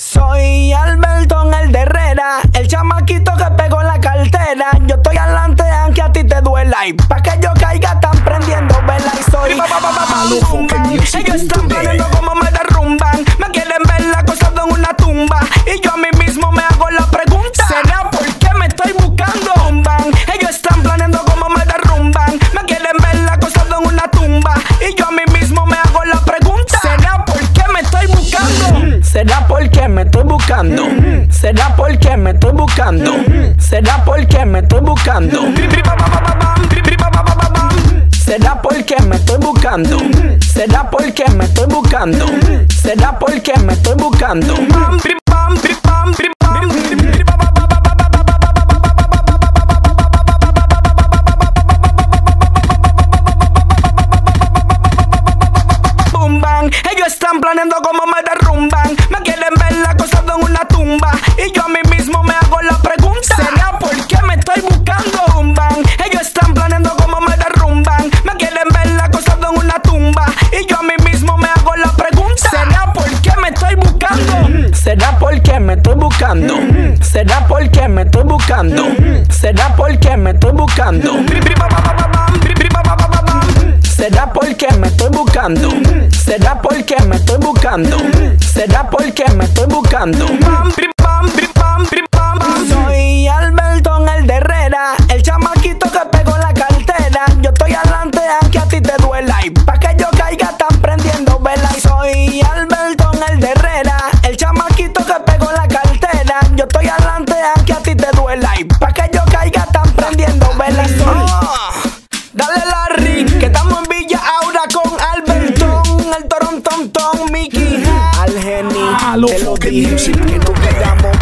Soy Alberton, el de Herrera, el chamaquito que pegó la cartera. Yo estoy adelante aunque a ti te duela, y pa' que yo caiga están prendiendo vela. Y soy ellos están planeando cómo me derrumban. Me quieren ver acostado en una tumba, y yo a mí mismo me hago la pregunta: ¿será por qué me estoy buscando un ban? Ellos están planeando cómo me derrumban. Me quieren ver acostado en una tumba, y yo a mí mismo me hago la pregunta: ¿será por qué me estoy buscando? ¿Será porque me estoy buscando? ¿Será porque me estoy buscando? ¿Será porque me estoy buscando? ¿Será porque me estoy buscando? ¿Será porque me estoy buscando? ¿Será porque me estoy buscando? Ellos están planeando cómo me derrumban. Me quieren ver acostado en una tumba, y yo a mí mismo me hago la pregunta: ¿será por qué me estoy buscando un ban? Ellos están planeando cómo me derrumban. Me quieren ver acostado en una tumba, y yo a mí mismo me hago la pregunta: ¿será por qué me estoy buscando? ¿Será porque me estoy buscando? ¿Será porque me estoy buscando? ¿Será porque me estoy buscando? ¿Será porque me estoy buscando? ¿Será porque me estoy buscando? ¿Será porque me estoy buscando? Soy Alberton, el de Herrera, el chamaquito que pegó la cartera. Yo estoy adelante aunque a ti te duela, y pa' que yo caiga están prendiendo vela. Soy Alberton, el de Herrera, el chamaquito que pegó la cartera. Yo estoy adelante aunque a ti te duela, y pa' que yo caiga están prendiendo vela. Dale Larry, que estamos en Villa Aura con Alberton, el Torontontón, Mickey, al Geni, te lo dije, que no quedamos